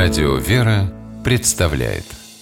Радио «Вера» представляет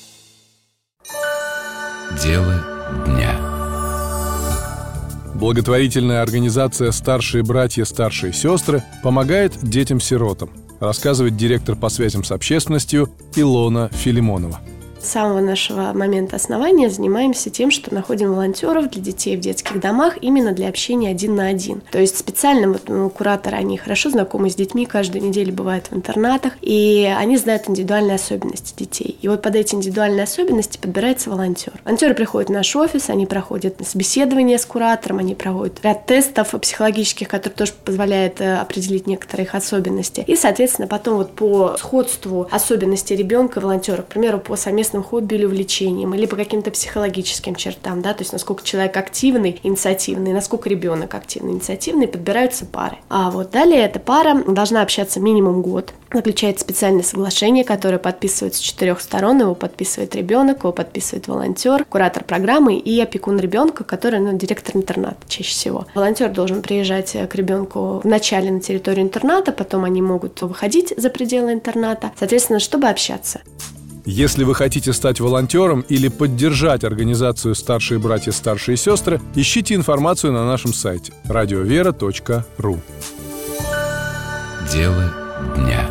Дело дня. Благотворительная организация «Старшие братья, старшие сестры» помогает детям-сиротам, рассказывает директор по связям с общественностью Илона Филимонова. С самого нашего момента основания занимаемся тем, что находим волонтеров для детей в детских домах именно для общения 1 на 1. То есть специально кураторы, они хорошо знакомы с детьми, каждую неделю бывают в интернатах, и они знают индивидуальные особенности детей. И вот под эти индивидуальные особенности подбирается волонтер. Волонтеры приходят в наш офис, они проходят собеседование с куратором, они проводят ряд тестов психологических, которые тоже позволяют определить некоторые их особенности. И, соответственно, потом по сходству особенностей ребенка и волонтера, к примеру, по совместному хобби или увлечениям, или по каким-то психологическим чертам, то есть насколько человек активный, инициативный, насколько ребенок активный, инициативный, подбираются пары. А вот далее эта пара должна общаться минимум год. Заключается специальное соглашение, которое подписывается с 4 сторон. Его подписывает ребенок, его подписывает волонтер, куратор программы и опекун ребенка, который, директор интерната чаще всего. Волонтер должен приезжать к ребенку вначале на территорию интерната, потом они могут выходить за пределы интерната, соответственно, чтобы общаться. Если вы хотите стать волонтером или поддержать организацию «Старшие братья, старшие сестры», ищите информацию на нашем сайте radiovera.ru. Дело дня.